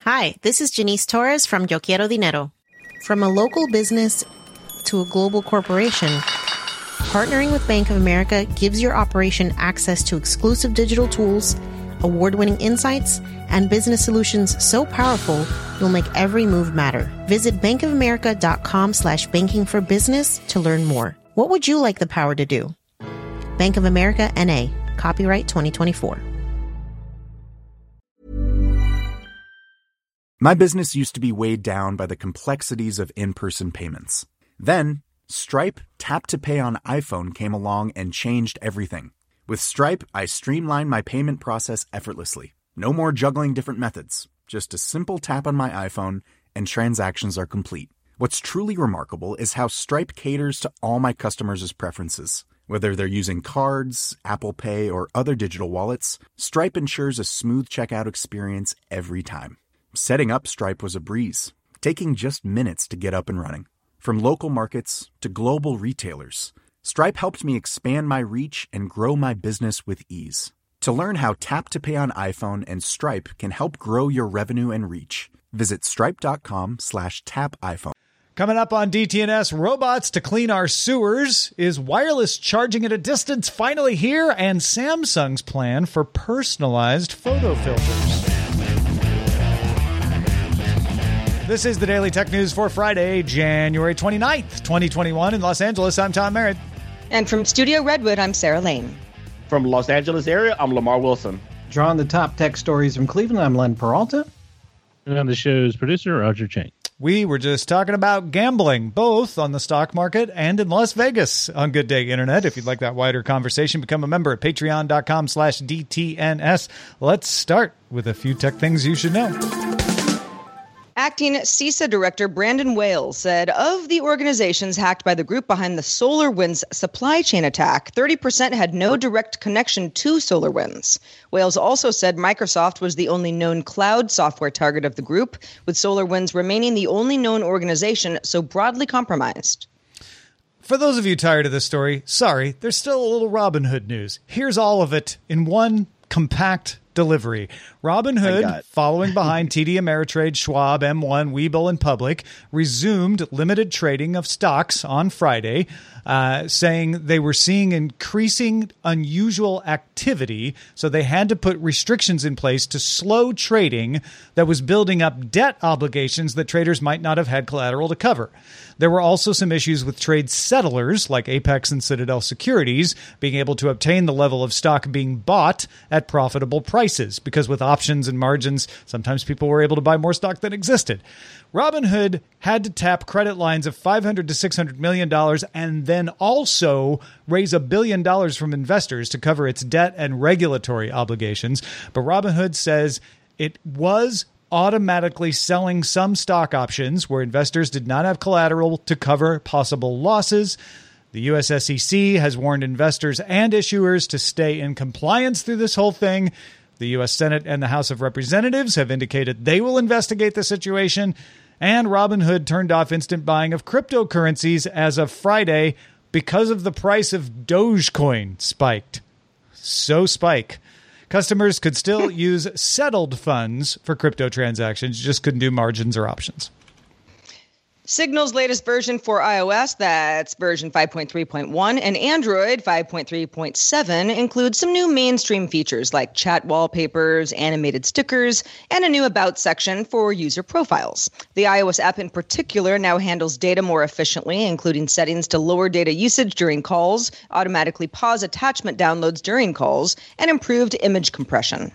Hi, this is Janice Torres from Yo Quiero Dinero. From a local business to a global corporation, partnering with Bank of America gives your operation access to exclusive digital tools, award-winning insights, and business solutions so powerful you'll make every move matter. Visit bankofamerica.com/banking for business to learn more. What would you like the power to do? Bank of America, N.A. Copyright 2024. My business used to be weighed down by the complexities of in-person payments. Then, Stripe Tap to Pay on iPhone came along and changed everything. With Stripe, I streamlined my payment process effortlessly. No more juggling different methods. Just a simple tap on my iPhone and transactions are complete. What's truly remarkable is how Stripe caters to all my customers' preferences. Whether they're using cards, Apple Pay, or other digital wallets, Stripe ensures a smooth checkout experience every time. Setting up Stripe was a breeze, taking just minutes to get up and running. From local markets to global retailers, Stripe helped me expand my reach and grow my business with ease. To learn how Tap to Pay on iPhone and Stripe can help grow your revenue and reach, visit stripe.com/tapiphone. Coming up on DTNS, robots to clean our sewers. Is wireless charging at a distance finally here? And Samsung's plan for personalized photo filters. This is the Daily Tech News for Friday, January 29th, 2021. In Los Angeles, I'm Tom Merritt. And from Studio Redwood, I'm Sarah Lane. From Los Angeles area, I'm Lamar Wilson. Drawing the top tech stories from Cleveland, I'm Len Peralta. And I'm the show's producer, Roger Chang. We were just talking about gambling, both on the stock market and in Las Vegas on Good Day Internet. If you'd like that wider conversation, become a member at patreon.com/DTNS. Let's start with a few tech things you should know. Acting CISA Director Brandon Wales said of the organizations hacked by the group behind the SolarWinds supply chain attack, 30% had no direct connection to SolarWinds. Wales also said Microsoft was the only known cloud software target of the group, with SolarWinds remaining the only known organization so broadly compromised. For those of you tired of this story, sorry, there's still a little Robinhood news. Here's all of it in one compact delivery. Robinhood, following behind TD Ameritrade, Schwab, M1, Webull, and Public, resumed limited trading of stocks on Friday, saying they were seeing increasing unusual activity, so they had to put restrictions in place to slow trading that was building up debt obligations that traders might not have had collateral to cover. There were also some issues with trade settlers like Apex and Citadel Securities being able to obtain the level of stock being bought at profitable prices, because with options and margins, sometimes people were able to buy more stock than existed. Robinhood had to tap credit lines of $500 to $600 million and then also raise $1 billion from investors to cover its debt and regulatory obligations. But Robinhood says it was automatically selling some stock options where investors did not have collateral to cover possible losses. The U.S. SEC has warned investors and issuers to stay in compliance through this whole thing. The U.S. Senate and the House of Representatives have indicated they will investigate the situation. And Robinhood turned off instant buying of cryptocurrencies as of Friday because of the price of Dogecoin spiked. So spike. Customers could still use settled funds for crypto transactions, just couldn't do margins or options. Signal's latest version for iOS, that's version 5.3.1, and Android 5.3.7 includes some new mainstream features like chat wallpapers, animated stickers, and a new About section for user profiles. The iOS app in particular now handles data more efficiently, including settings to lower data usage during calls, automatically pause attachment downloads during calls, and improved image compression.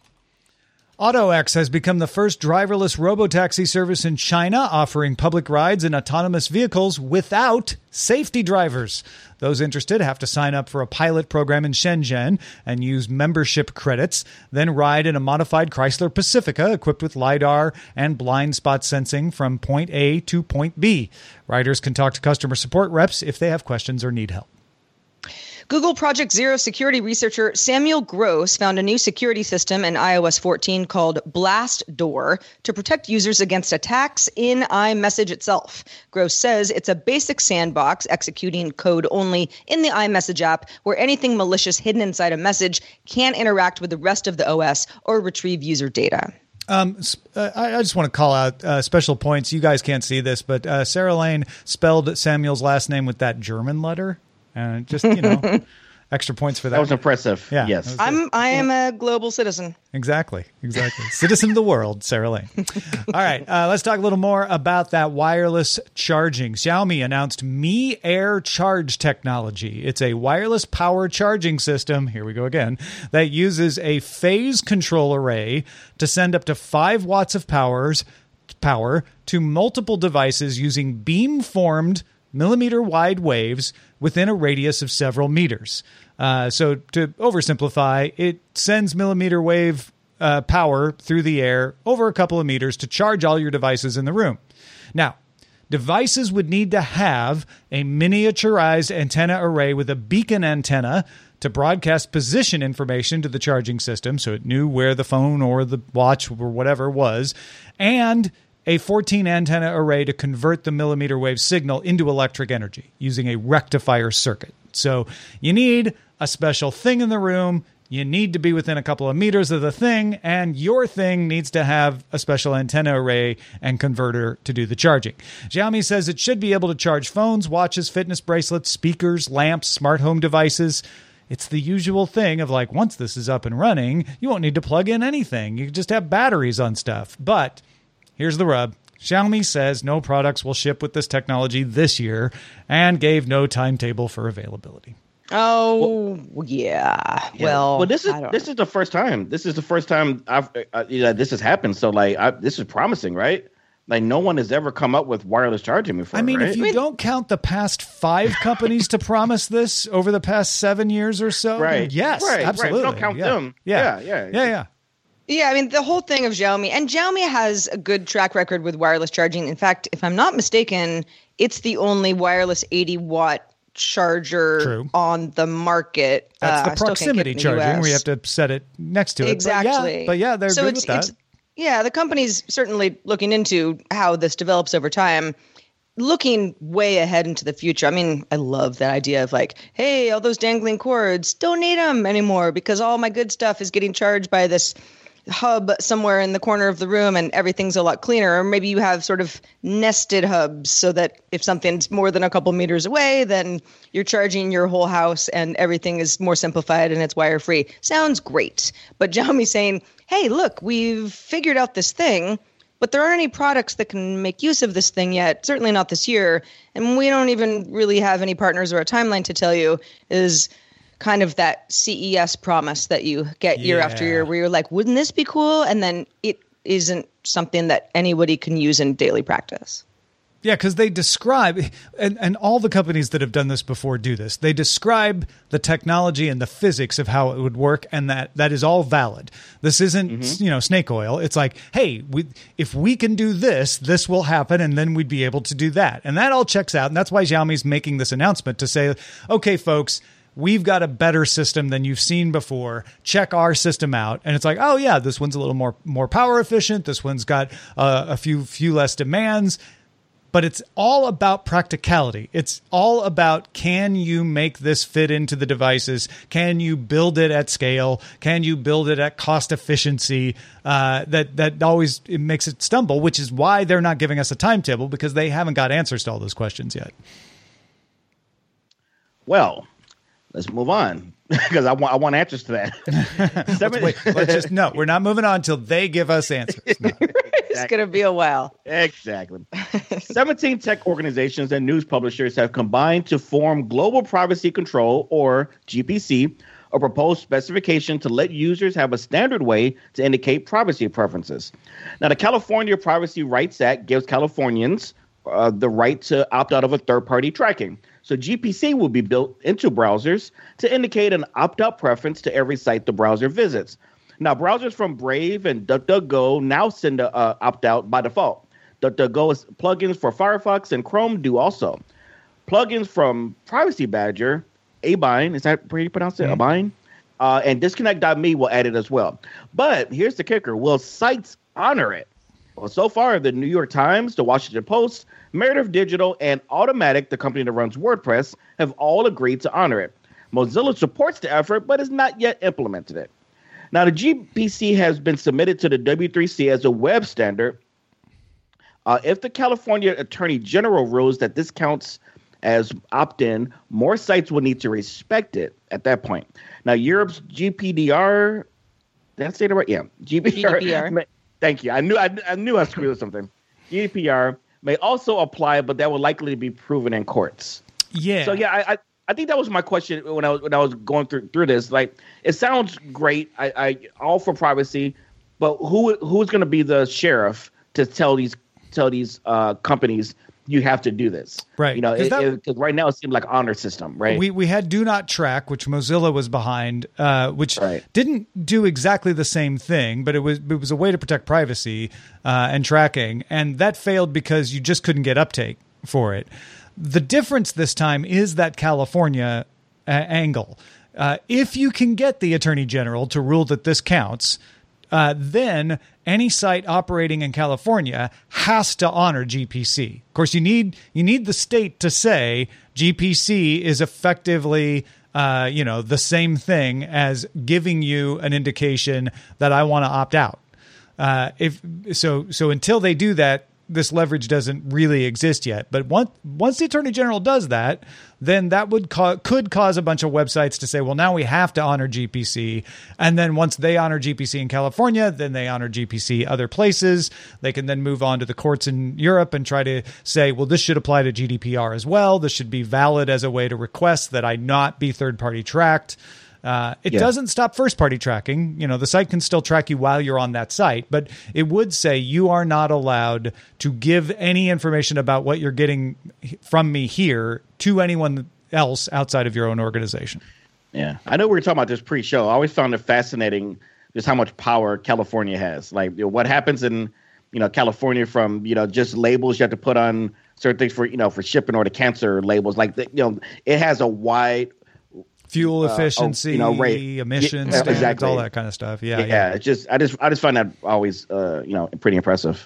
AutoX has become the first driverless robotaxi service in China, offering public rides in autonomous vehicles without safety drivers. Those interested have to sign up for a pilot program in Shenzhen and use membership credits, then ride in a modified Chrysler Pacifica equipped with LiDAR and blind spot sensing from point A to point B. Riders can talk to customer support reps if they have questions or need help. Google Project Zero security researcher Samuel Gross found a new security system in iOS 14 called Blast Door to protect users against attacks in iMessage itself. Gross says it's a basic sandbox executing code only in the iMessage app where anything malicious hidden inside a message can't interact with the rest of the OS or retrieve user data. I just want to call out special points. You guys can't see this, but Sarah Lane spelled Samuel's last name with that German letter. And just, extra points for that. That was impressive. Yeah, yes. I am a global citizen. Exactly. Citizen of the world, Sarah Lane. All right, let's talk a little more about that wireless charging. Xiaomi announced Mi Air Charge technology. It's a wireless power charging system, here we go again, that uses a phase control array to send up to 5 watts of power to multiple devices using beam-formed millimeter-wide waves within a radius of several meters. So to oversimplify, it sends millimeter wave power through the air over a couple of meters to charge all your devices in the room. Now, devices would need to have a miniaturized antenna array with a beacon antenna to broadcast position information to the charging system so it knew where the phone or the watch or whatever was, and a 14 antenna array to convert the millimeter wave signal into electric energy using a rectifier circuit. So you need a special thing in the room, you need to be within a couple of meters of the thing, and your thing needs to have a special antenna array and converter to do the charging. Xiaomi says it should be able to charge phones, watches, fitness bracelets, speakers, lamps, smart home devices. It's the usual thing of like, once this is up and running, you won't need to plug in anything. You can just have batteries on stuff. But here's the rub. Xiaomi says no products will ship with this technology this year and gave no timetable for availability. Oh, yeah. Well, this is the first time. This is the first time this has happened. So this is promising, right? Like no one has ever come up with wireless charging before. I mean, right? if you don't count the past 5 companies to promise this over the past 7 years or so, right? Yes, absolutely. Right. Don't count them. Yeah. Yeah, I mean, the whole thing of Xiaomi, and Xiaomi has a good track record with wireless charging. In fact, if I'm not mistaken, it's the only wireless 80-watt charger on the market. That's the proximity charging where you have to set it next to it. Exactly. But yeah, they're good with that. The company's certainly looking into how this develops over time, looking way ahead into the future. I mean, I love that idea of like, hey, all those dangling cords, don't need them anymore because all my good stuff is getting charged by this hub somewhere in the corner of the room and everything's a lot cleaner. Or maybe you have sort of nested hubs so that if something's more than a couple meters away, then you're charging your whole house and everything is more simplified and it's wire free. Sounds great. But Xiaomi's saying, hey, look, we've figured out this thing, but there aren't any products that can make use of this thing yet, certainly not this year. And we don't even really have any partners or a timeline to tell you. Is kind of that CES promise that you get year after year where you're like, wouldn't this be cool? And then it isn't something that anybody can use in daily practice. Yeah, because they describe, and all the companies that have done this before do this, they describe the technology and the physics of how it would work, and that is all valid. This isn't, snake oil. It's like, hey, if we can do this, this will happen, and then we'd be able to do that. And that all checks out, and that's why Xiaomi's making this announcement to say, okay, folks, we've got a better system than you've seen before. Check our system out. And it's like, oh, yeah, this one's a little more power efficient. This one's got a few less demands. But it's all about practicality. It's all about, can you make this fit into the devices? Can you build it at scale? Can you build it at cost efficiency? That always it makes it stumble, which is why they're not giving us a timetable, because they haven't got answers to all those questions yet. Well, let's move on because I want answers to that. We're not moving on until they give us answers. No. It's going to be a while. Exactly. 17 tech organizations and news publishers have combined to form Global Privacy Control, or GPC, a proposed specification to let users have a standard way to indicate privacy preferences. Now, the California Privacy Rights Act gives Californians the right to opt out of a third-party tracking. So GPC will be built into browsers to indicate an opt-out preference to every site the browser visits. Now, browsers from Brave and DuckDuckGo now send an opt-out by default. DuckDuckGo's plugins for Firefox and Chrome do also. Plugins from Privacy Badger, Abine, is that how you pronounce it? Abine? And Disconnect.me will add it as well. But here's the kicker. Will sites honor it? Well, so far, the New York Times, the Washington Post, Meredith Digital, and Automatic, the company that runs WordPress, have all agreed to honor it. Mozilla supports the effort, but has not yet implemented it. Now, the GPC has been submitted to the W3C as a web standard. If the California Attorney General rules that this counts as opt-in, more sites will need to respect it at that point. Now, Europe's GPDR, did I say that right? Yeah, GDPR. Thank you. I knew I screwed up something. GDPR may also apply, but that will likely be proven in courts. Yeah. So yeah, I think that was my question when I was going through this. Like, it sounds great. I all for privacy, but who's going to be the sheriff to tell these companies you have to do this? Right. You know, because right now it seems like honor system. Right. We had Do Not Track, which Mozilla was behind, which right. didn't do exactly the same thing, but it was a way to protect privacy and tracking, and that failed because you just couldn't get uptake for it. The difference this time is that California angle. If you can get the Attorney General to rule that this counts, then any site operating in California has to honor GPC. Of course, you need the state to say GPC is effectively the same thing as giving you an indication that I want to opt out. So until they do that, this leverage doesn't really exist yet. But once the Attorney General does that, then that could cause a bunch of websites to say, well, now we have to honor GPC. And then once they honor GPC in California, then they honor GPC other places. They can then move on to the courts in Europe and try to say, well, this should apply to GDPR as well. This should be valid as a way to request that I not be third-party tracked. It doesn't stop first-party tracking. You know, the site can still track you while you're on that site, but it would say you are not allowed to give any information about what you're getting from me here to anyone else outside of your own organization. Yeah. I know we were talking about this pre-show. I always found it fascinating just how much power California has. Like, what happens in, California from, just labels you have to put on certain things for shipping, or the cancer labels. Like, it has a wide fuel efficiency, emissions, standards, exactly. all that kind of stuff. Yeah. I just find that always, pretty impressive.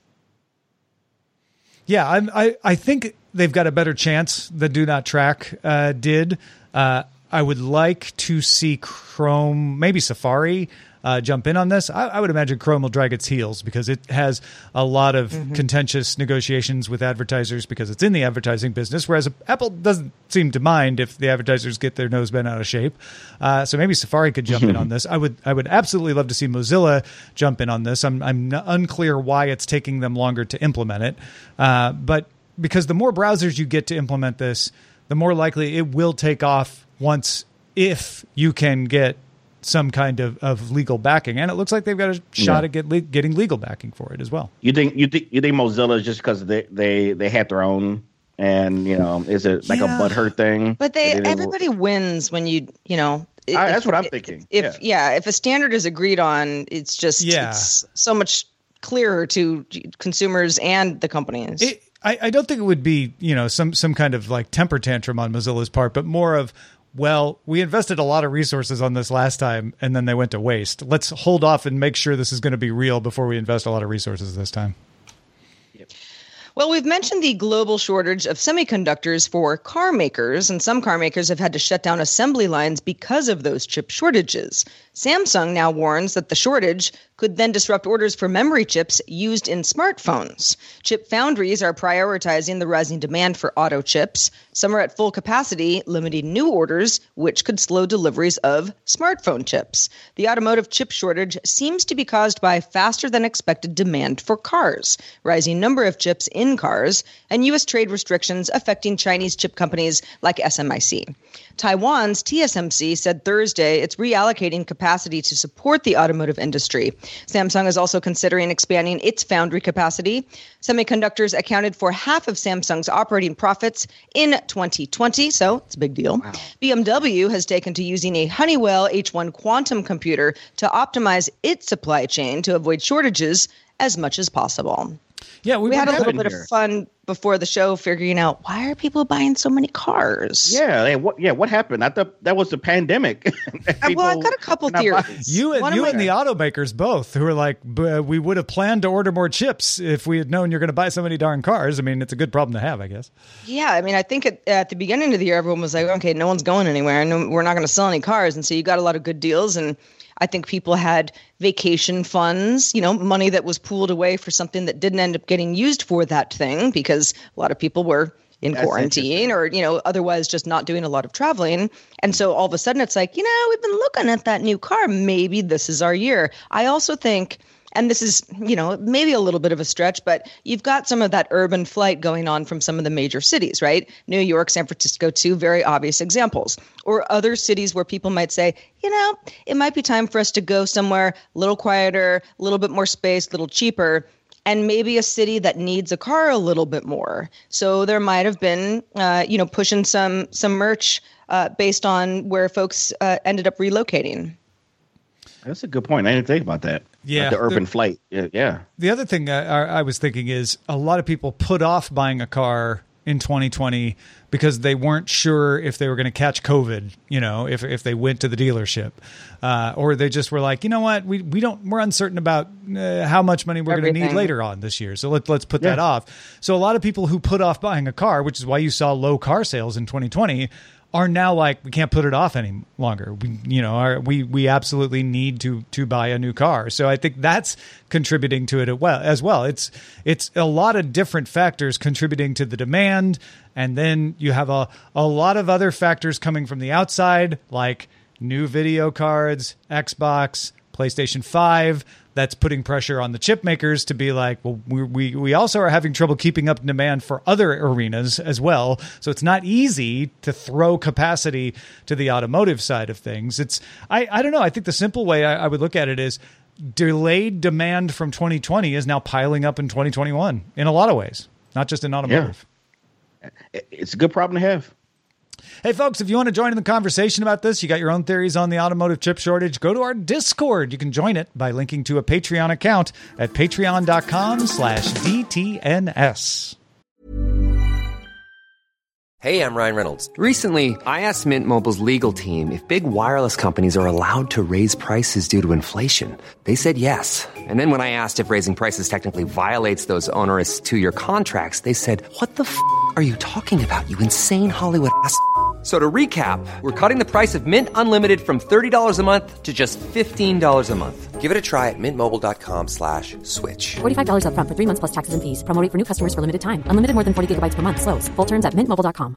Yeah, I think they've got a better chance than Do Not Track did. I would like to see Chrome, maybe Safari, jump in on this. I would imagine Chrome will drag its heels because it has a lot of contentious negotiations with advertisers because it's in the advertising business, whereas Apple doesn't seem to mind if the advertisers get their nose bent out of shape. So maybe Safari could jump in on this. I would absolutely love to see Mozilla jump in on this. I'm unclear why it's taking them longer to implement it, but because the more browsers you get to implement this, the more likely it will take off if you can get some kind of legal backing, and it looks like they've got a shot at getting legal backing for it as well. You think Mozilla is just because they had their own, and is it like a butthurt thing? But everybody wins when that's what I'm thinking. If a standard is agreed on, it's just it's so much clearer to consumers and the companies. I don't think it would be some kind of like temper tantrum on Mozilla's part, but more of, well, we invested a lot of resources on this last time, and then they went to waste. Let's hold off and make sure this is going to be real before we invest a lot of resources this time. Well, we've mentioned the global shortage of semiconductors for car makers, and some car makers have had to shut down assembly lines because of those chip shortages. Samsung now warns that the shortage could then disrupt orders for memory chips used in smartphones. Chip foundries are prioritizing the rising demand for auto chips. Some are at full capacity, limiting new orders, which could slow deliveries of smartphone chips. The automotive chip shortage seems to be caused by faster than expected demand for cars, rising number of chips in cars, and U.S. trade restrictions affecting Chinese chip companies like SMIC. Taiwan's TSMC said Thursday it's reallocating capacity to support the automotive industry. Samsung is also considering expanding its foundry capacity. Semiconductors accounted for half of Samsung's operating profits in 2020, so it's a big deal. Wow. BMW has taken to using a Honeywell H1 quantum computer to optimize its supply chain to avoid shortages as much as possible. Yeah, we had a little bit of fun before the show figuring out, why are people buying so many cars? Yeah. What happened? I thought that was the pandemic. Well, I've got a couple theories. You and the automakers both, who are like, we would have planned to order more chips if we had known you're going to buy so many darn cars. I mean, it's a good problem to have, I guess. Yeah. I mean, I think at the beginning of the year, everyone was like, okay, no one's going anywhere and we're not going to sell any cars. And so you got a lot of good deals. And I think people had vacation funds, money that was pooled away for something that didn't end up getting used for that thing because a lot of people were in quarantine or, otherwise just not doing a lot of traveling. And so all of a sudden it's like, we've been looking at that new car. Maybe this is our year. I also think, and this is, maybe a little bit of a stretch, but you've got some of that urban flight going on from some of the major cities, right? New York, San Francisco, two very obvious examples. Or other cities where people might say, it might be time for us to go somewhere a little quieter, a little bit more space, a little cheaper, and maybe a city that needs a car a little bit more. So there might have been, pushing some merch based on where folks ended up relocating. That's a good point. I didn't think about that. Yeah. The urban flight. Yeah. The other thing I was thinking is a lot of people put off buying a car in 2020 because they weren't sure if they were going to catch COVID, if they went to the dealership, or they just were like, you know what, we're uncertain about how much money we're going to need later on this year. So let's put that off. So a lot of people who put off buying a car, which is why you saw low car sales in 2020, are now like, we can't put it off any longer. We absolutely need to buy a new car. So I think that's contributing to it as well. It's a lot of different factors contributing to the demand. And then you have a lot of other factors coming from the outside, like new video cards, Xbox, PlayStation 5, that's putting pressure on the chip makers to be like, well, we also are having trouble keeping up demand for other arenas as well. So it's not easy to throw capacity to the automotive side of things. I don't know. I think the simple way I would look at it is delayed demand from 2020 is now piling up in 2021 in a lot of ways, not just in automotive. Yeah. It's a good problem to have. Hey, folks, if you want to join in the conversation about this, you got your own theories on the automotive chip shortage, go to our Discord. You can join it by linking to a Patreon account at patreon.com/DTNS. Hey, I'm Ryan Reynolds. Recently, I asked Mint Mobile's legal team if big wireless companies are allowed to raise prices due to inflation. They said yes. And then when I asked if raising prices technically violates those onerous 2-year contracts, they said, what the f*** are you talking about, you insane Hollywood ass f- So to recap, we're cutting the price of Mint Unlimited from $30 a month to just $15 a month. Give it a try at mintmobile.com/switch. $45 up front for 3 months plus taxes and fees. Promo rate for new customers for limited time. Unlimited more than 40 gigabytes per month. Slows full terms at mintmobile.com.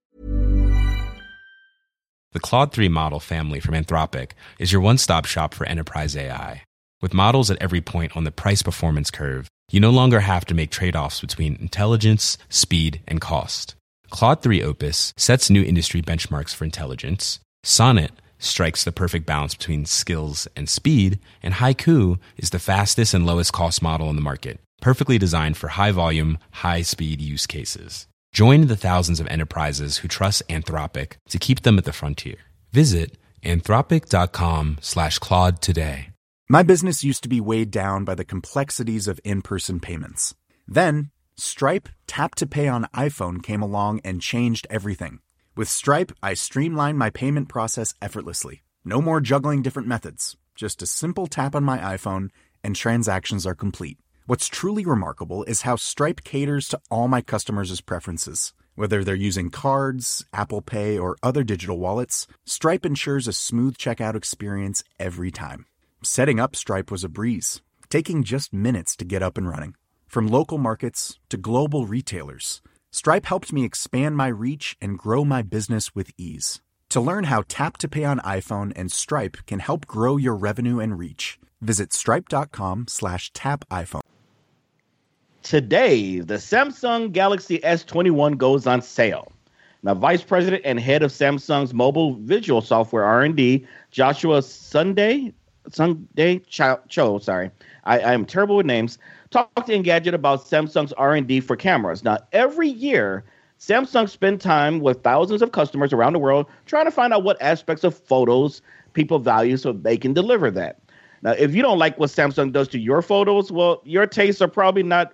The Claude 3 model family from Anthropic is your one-stop shop for enterprise AI. With models at every point on the price-performance curve, you no longer have to make trade-offs between intelligence, speed, and cost. Claude 3 Opus sets new industry benchmarks for intelligence. Sonnet strikes the perfect balance between skills and speed. And Haiku is the fastest and lowest cost model in the market, perfectly designed for high-volume, high-speed use cases. Join the thousands of enterprises who trust Anthropic to keep them at the frontier. Visit anthropic.com/Claude today. My business used to be weighed down by the complexities of in-person payments. Then, Stripe Tap to Pay on iPhone came along and changed everything. With Stripe, I streamlined my payment process effortlessly. No more juggling different methods. Just a simple tap on my iPhone and transactions are complete. What's truly remarkable is how Stripe caters to all my customers' preferences. Whether they're using cards, Apple Pay, or other digital wallets, Stripe ensures a smooth checkout experience every time. Setting up Stripe was a breeze, taking just minutes to get up and running. From local markets to global retailers, Stripe helped me expand my reach and grow my business with ease. To learn how Tap to Pay on iPhone and Stripe can help grow your revenue and reach, visit stripe.com/tapiphone. Today, the Samsung Galaxy S21 goes on sale. Now, Vice President and Head of Samsung's mobile visual software R&D, Joshua Sunday Cho, sorry. I am terrible with names. Talked to Engadget about Samsung's R&D for cameras. Now, every year, Samsung spend time with thousands of customers around the world trying to find out what aspects of photos people value so they can deliver that. Now, if you don't like what Samsung does to your photos, well, your tastes are probably not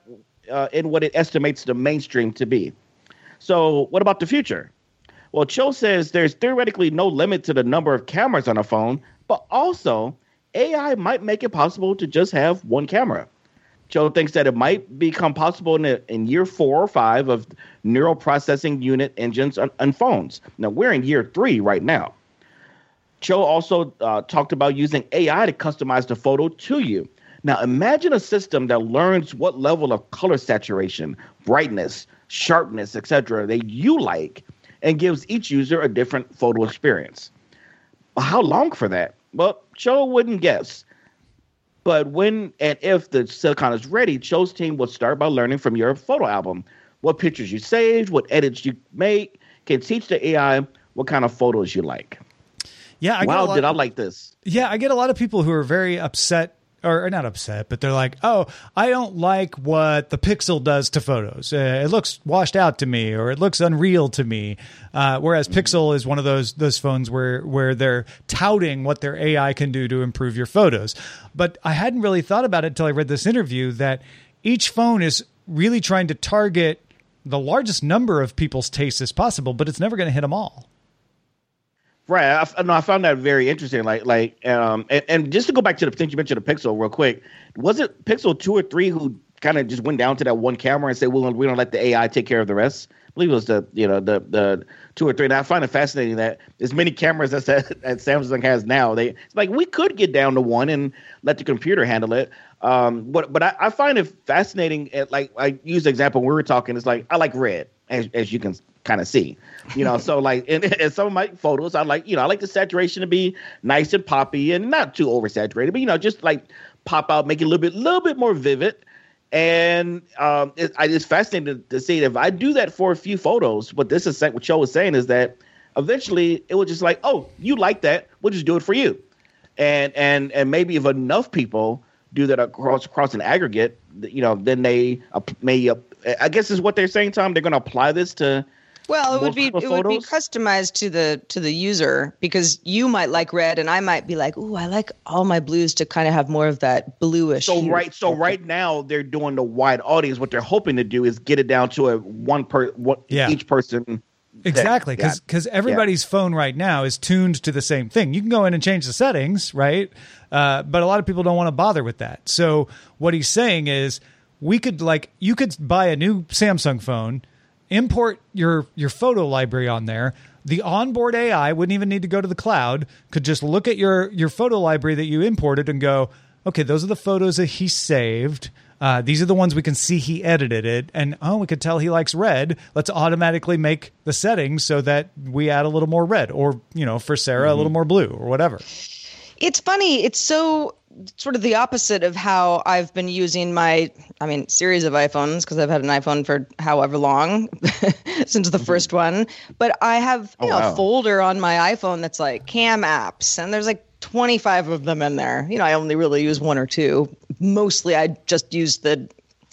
in what it estimates the mainstream to be. So what about the future? Well, Cho says there's theoretically no limit to the number of cameras on a phone, but also AI might make it possible to just have one camera. Cho thinks that it might become possible in year 4 or 5 of neural processing unit engines on phones. Now, we're in year 3 right now. Cho also talked about using AI to customize the photo to you. Now, imagine a system that learns what level of color saturation, brightness, sharpness, etc. that you like, and gives each user a different photo experience. How long for that? Well, Cho wouldn't guess. But when and if the silicon is ready, Cho's team will start by learning from your photo album, what pictures you saved, what edits you make, can teach the AI what kind of photos you like. Yeah, I like this. Yeah, I get a lot of people who are very upset. Or not upset, but they're like, oh, I don't like what the Pixel does to photos. It looks washed out to me, or it looks unreal to me. Whereas Pixel is one of those phones where they're touting what their AI can do to improve your photos. But I hadn't really thought about it until I read this interview that each phone is really trying to target the largest number of people's tastes as possible, but it's never going to hit them all. Right. I found that very interesting. And just to go back to the thing you mentioned, the Pixel, real quick, was it Pixel 2 or 3 who kind of just went down to that one camera and said, "Well, we don't let the AI take care of the rest"? I believe it was the 2 or 3. And I find it fascinating that as many cameras as Samsung has now, it's like we could get down to one and let the computer handle it. But I find it fascinating. Like I use the example when we were talking. It's like I like red, as you can kind of see, so like in some of my photos, I like the saturation to be nice and poppy and not too oversaturated, but just like pop out, make it a little bit more vivid. And it's fascinating to see if I do that for a few photos. What Cho was saying is that eventually it will just like, oh, you like that, we'll just do it for you. And maybe if enough people do that across an aggregate, then they may I guess is what they're saying, Tom. They're going to apply this to. Well, it would be customized to the user, because you might like red and I might be like, ooh, I like all my blues to kind of have more of that bluish. So right now they're doing the wide audience. What they're hoping to do is get it down to each person. Exactly, because everybody's phone right now is tuned to the same thing. You can go in and change the settings, right? But a lot of people don't want to bother with that. So what he's saying is you could buy a new Samsung phone, import your photo library on there. The onboard AI wouldn't even need to go to the cloud, could just look at your photo library that you imported and go, okay, those are the photos that he saved. These are the ones we can see he edited it. And, we could tell he likes red. Let's automatically make the settings so that we add a little more red, or, for Sarah, a little more blue or whatever. It's funny. It's so sort of the opposite of how I've been using series of iPhones, because I've had an iPhone for however long since the first one. But I have a folder on my iPhone that's like cam apps, and there's like 25 of them in there. I only really use 1 or 2. Mostly I just use the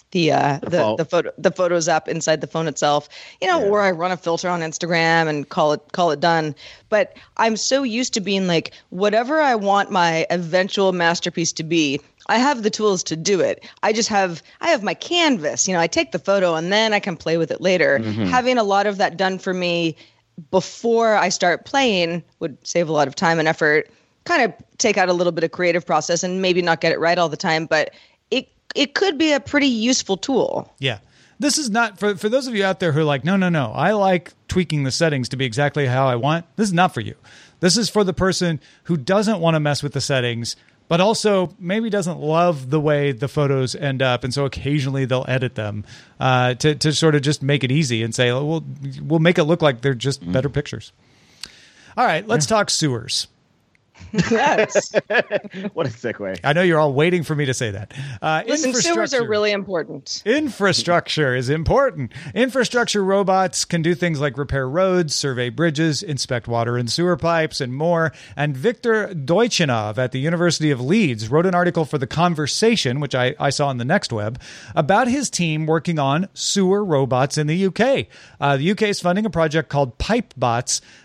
photos app inside the phone itself, or I run a filter on Instagram and call it done. But I'm so used to being like, whatever I want my eventual masterpiece to be, I have the tools to do it. I have my canvas, I take the photo and then I can play with it later. Mm-hmm. Having a lot of that done for me before I start playing would save a lot of time and effort, kind of take out a little bit of creative process and maybe not get it right all the time, but it could be a pretty useful tool. Yeah. This is not for those of you out there who are like, no, I like tweaking the settings to be exactly how I want. This is not for you. This is for the person who doesn't want to mess with the settings, but also maybe doesn't love the way the photos end up. And so occasionally they'll edit them to sort of just make it easy and say, we'll make it look like they're just better pictures. All right, let's talk sewers. Yes. What a segue. I know you're all waiting for me to say that. Listen, sewers are really important. Infrastructure is important. Infrastructure robots can do things like repair roads, survey bridges, inspect water and sewer pipes, and more. And Viktor Deutschinov at the University of Leeds wrote an article for The Conversation, which I saw on the Next Web, about his team working on sewer robots in the UK. The UK is funding a project called PipeBots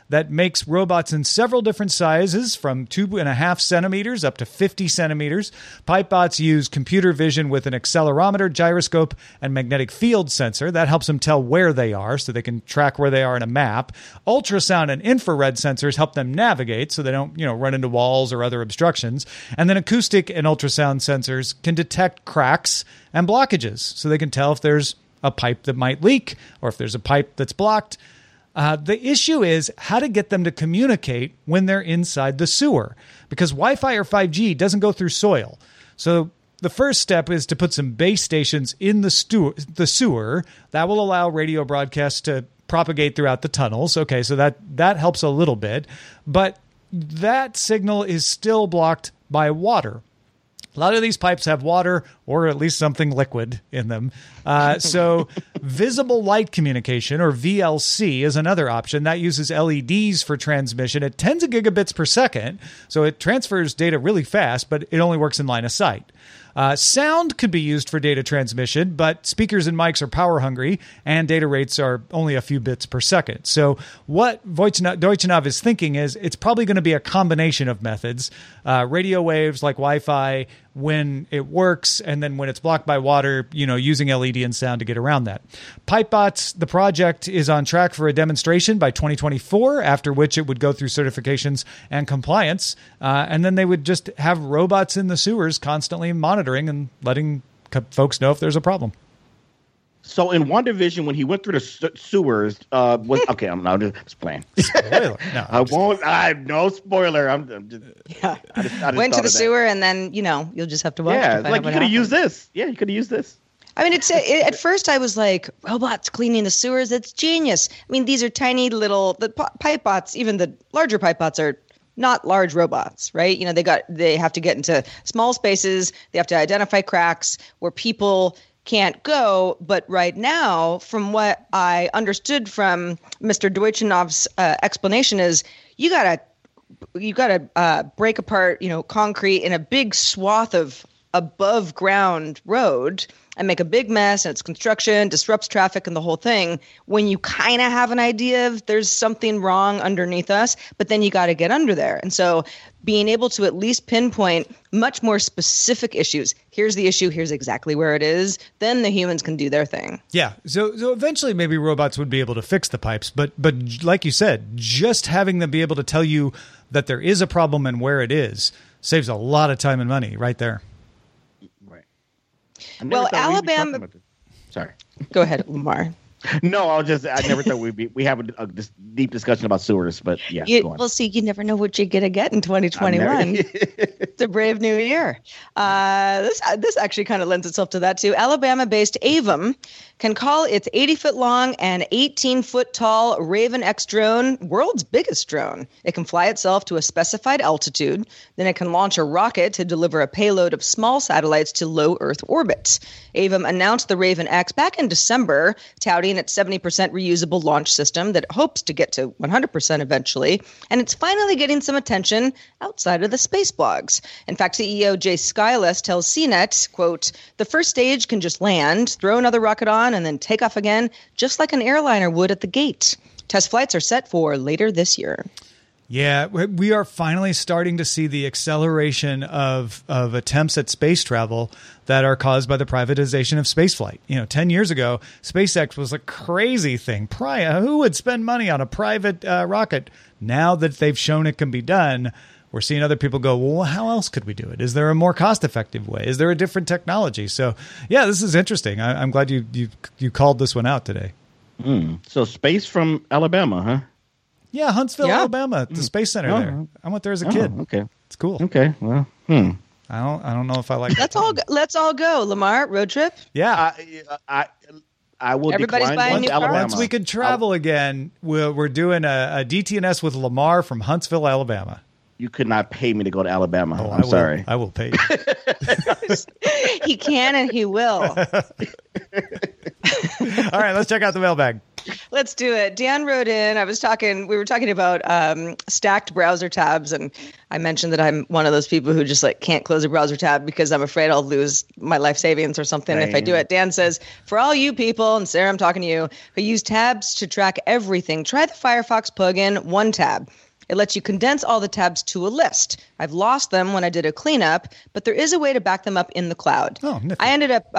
that makes robots in several different sizes, from 2.5 centimeters up to 50 centimeters. PipeBots use computer vision with an accelerometer, gyroscope, and magnetic field sensor. That helps them tell where they are so they can track where they are in a map. Ultrasound and infrared sensors help them navigate so they don't, run into walls or other obstructions. And then acoustic and ultrasound sensors can detect cracks and blockages so they can tell if there's a pipe that might leak or if there's a pipe that's blocked. The issue is how to get them to communicate when they're inside the sewer, because Wi-Fi or 5G doesn't go through soil. So the first step is to put some base stations in the sewer. That will allow radio broadcasts to propagate throughout the tunnels. Okay, so that helps a little bit. But that signal is still blocked by water. A lot of these pipes have water or at least something liquid in them. So visible light communication, or VLC, is another option. That uses LEDs for transmission at tens of gigabits per second. So it transfers data really fast, but it only works in line of sight. Sound could be used for data transmission, but speakers and mics are power hungry, and data rates are only a few bits per second. So what Deutschnav is thinking is it's probably going to be a combination of methods. Radio waves like Wi-Fi when it works, and then when it's blocked by water, using LED and sound to get around that. PipeBots, the project, is on track for a demonstration by 2024, after which it would go through certifications and compliance. And then they would just have robots in the sewers constantly monitoring and letting folks know if there's a problem. So in WandaVision, when he went through the sewers, okay, I'm just playing. Spoiler. No, I won't. No spoiler. I'm just. Yeah. I just went to the sewer, and then you'll just have to watch. Yeah, like you could have used this. Yeah, you could have used this. I mean, at first I was like, robots cleaning the sewers. That's genius. I mean, these are tiny little pipe bots. Even the larger pipe bots are not large robots, right? They have to get into small spaces. They have to identify cracks where people can't go. But right now, from what I understood from Mr. Deutschnav's explanation, is you gotta break apart, concrete in a big swath of above ground road and make a big mess, and it's construction, disrupts traffic and the whole thing, when you kind of have an idea of there's something wrong underneath us, but then you got to get under there. And so being able to at least pinpoint much more specific issues, here's the issue, here's exactly where it is, then the humans can do their thing. Yeah, so eventually maybe robots would be able to fix the pipes, but like you said, just having them be able to tell you that there is a problem and where it is saves a lot of time and money right there. Well, Alabama. Sorry. Go ahead, Lamar. No, I never thought we have a deep discussion about sewers, but yeah. Go on. Well, see, you never know what you're going to get in 2021. It's a brave new year. This actually kind of lends itself to that too. Alabama-based Avum can call its 80-foot long and 18-foot tall Raven X drone world's biggest drone. It can fly itself to a specified altitude. Then it can launch a rocket to deliver a payload of small satellites to low Earth orbit. Avum announced the Raven X back in December, touting its 70% reusable launch system that hopes to get to 100% eventually. And it's finally getting some attention outside of the space blogs. In fact, CEO Jay Skyless tells CNET, quote, "The first stage can just land, throw another rocket on, and then take off again, just like an airliner would at the gate. Test flights are set for later this year." Yeah, we are finally starting to see the acceleration of attempts at space travel that are caused by the privatization of spaceflight. 10 years ago, SpaceX was a crazy thing. Who would spend money on a private rocket? Now that they've shown it can be done, we're seeing other people go, well, how else could we do it? Is there a more cost-effective way? Is there a different technology? So, yeah, this is interesting. I'm glad you called this one out today. So space from Alabama, huh? Yeah, Huntsville, Alabama, the Space Center there. I went there as a kid. Okay, it's cool. Okay, well, I don't know if I like. Let's all go, Lamar. Road trip. Yeah, I will. Everybody's buying new cars. Once we can travel again, we're doing a DTNS with Lamar from Huntsville, Alabama. You could not pay me to go to Alabama. Oh, I'm sorry. I will pay you. He can and he will. All right, let's check out the mailbag. Let's do it. Dan wrote in, we were talking about stacked browser tabs, and I mentioned that I'm one of those people who just like can't close a browser tab because I'm afraid I'll lose my life savings or something if I do it. Dan says, for all you people, and Sarah, I'm talking to you, who use tabs to track everything, try the Firefox plugin OneTab. It lets you condense all the tabs to a list. I've lost them when I did a cleanup, but there is a way to back them up in the cloud. Oh, nifty. I ended up,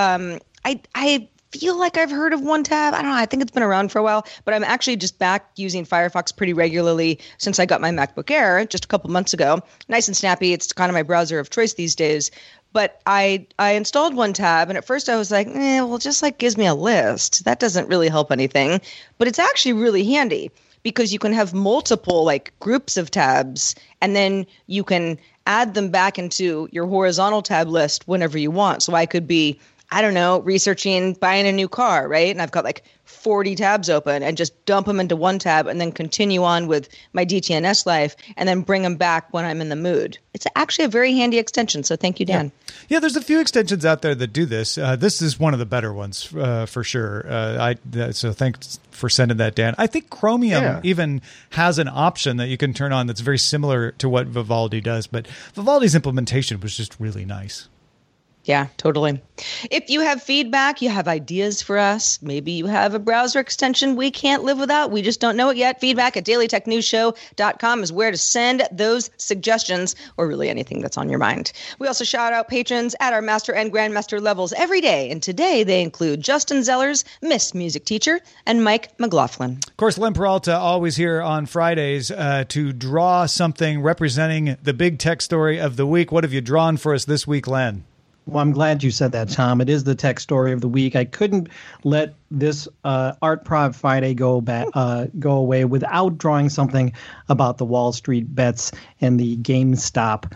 I feel like I've heard of OneTab. I don't know. I think it's been around for a while, but I'm actually just back using Firefox pretty regularly since I got my MacBook Air just a couple months ago. Nice and snappy. It's kind of my browser of choice these days. But I installed OneTab, and at first I was like, well, just like gives me a list. That doesn't really help anything. But it's actually really handy, because you can have multiple like groups of tabs, and then you can add them back into your horizontal tab list whenever you want. So I could be, I don't know, researching buying a new car, right? And I've got like 40 tabs open and just dump them into one tab and then continue on with my DTNS life and then bring them back when I'm in the mood. It's actually a very handy extension. So thank you, Dan. Yeah, there's a few extensions out there that do this. This is one of the better ones for sure. So thanks for sending that, Dan. I think Chromium even has an option that you can turn on that's very similar to what Vivaldi does, but Vivaldi's implementation was just really nice. Yeah, totally. If you have feedback, you have ideas for us, maybe you have a browser extension we can't live without, we just don't know it yet, feedback at dailytechnewsshow.com is where to send those suggestions, or really anything that's on your mind. We also shout out patrons at our master and grandmaster levels every day, and today they include Justin Zellers, Miss Music Teacher, and Mike McLaughlin. Of course, Len Peralta always here on Fridays to draw something representing the big tech story of the week. What have you drawn for us this week, Len? Well, I'm glad you said that, Tom. It is the tech story of the week. I couldn't let this Art Prod Friday go away without drawing something about the Wall Street bets and the GameStop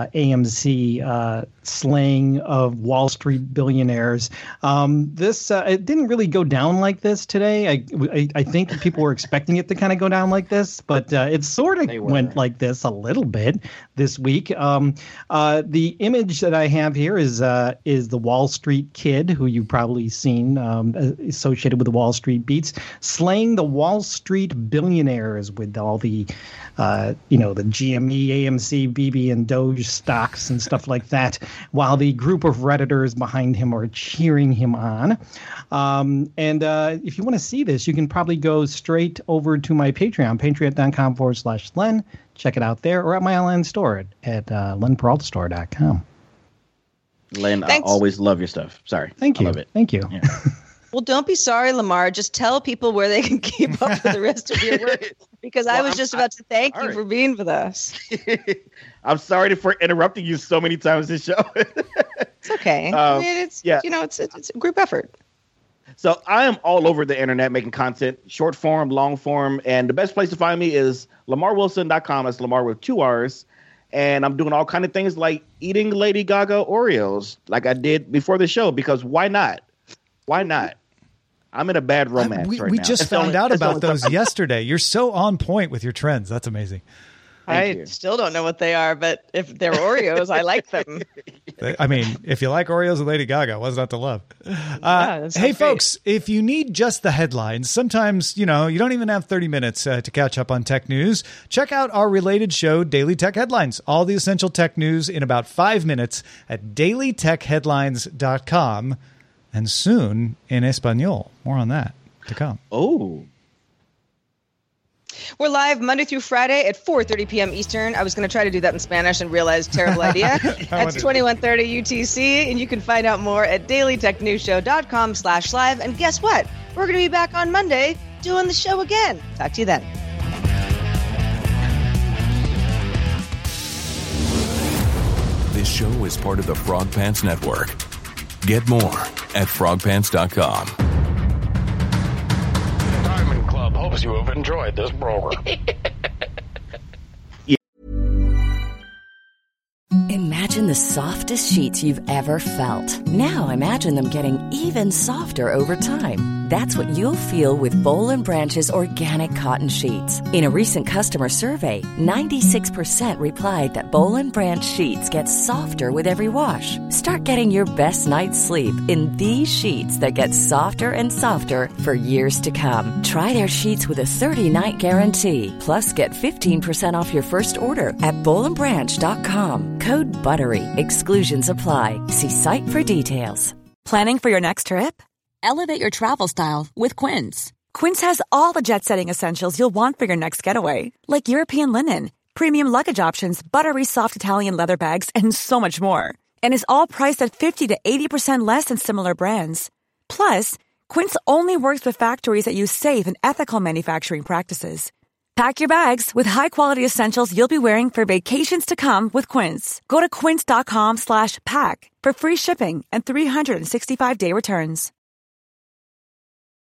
AMC slaying of Wall Street billionaires. It didn't really go down like this today. I think people were expecting it to kind of go down like this, but it sort of went like this a little bit this week. The image that I have here is the Wall Street Kid, who you've probably seen associated with the Wall Street beats, slaying the Wall Street billionaires with all the the GME, AMC, BB, and Doge stocks and stuff like that, while the group of Redditors behind him are cheering him on. If you want to see this, you can probably go straight over to my Patreon, patreon.com/Len. Check it out there, or at my online store at lenperaltastore.com. Len, I always love your stuff. Sorry. Thank you. I love it. Thank you. Yeah. Well, don't be sorry, Lamar. Just tell people where they can keep up with the rest of your work, because I was just about to thank you for being with us. I'm sorry for interrupting you so many times this show. It's okay. It's a group effort. So I am all over the internet making content, short form, long form, and the best place to find me is lamarwilson.com. That's Lamar with 2 R's. And I'm doing all kind of things like eating Lady Gaga Oreos like I did before the show, because why not? Why not? I'm in a bad romance right now. We just found out about those yesterday. You're so on point with your trends. That's amazing. I still don't know what they are, but if they're Oreos, I like them. I mean, if you like Oreos and Lady Gaga, what's not to love? Hey, folks, if you need just the headlines, sometimes, you don't even have 30 minutes to catch up on tech news. Check out our related show, Daily Tech Headlines. All the essential tech news in about 5 minutes at dailytechheadlines.com. And soon in Espanol. More on that to come. Oh. We're live Monday through Friday at 4:30 p.m. Eastern. I was going to try to do that in Spanish and realized terrible idea. That's 21:30 UTC, and you can find out more at dailytechnewsshow.com/live. And guess what? We're going to be back on Monday doing the show again. Talk to you then. This show is part of the Frog Pants Network. Get more at frogpants.com. Diamond Club hopes you have enjoyed this program. Imagine the softest sheets you've ever felt. Now imagine them getting even softer over time. That's what you'll feel with Boll & Branch's organic cotton sheets. In a recent customer survey, 96% replied that Boll & Branch sheets get softer with every wash. Start getting your best night's sleep in these sheets that get softer and softer for years to come. Try their sheets with a 30-night guarantee. Plus, get 15% off your first order at bollandbranch.com. Code BUTTERY. Exclusions apply. See site for details. Planning for your next trip? Elevate your travel style with Quince. Quince has all the jet-setting essentials you'll want for your next getaway, like European linen, premium luggage options, buttery soft Italian leather bags, and so much more. And is all priced at 50 to 80% less than similar brands. Plus, Quince only works with factories that use safe and ethical manufacturing practices. Pack your bags with high-quality essentials you'll be wearing for vacations to come with Quince. Go to quince.com/pack for free shipping and 365-day returns.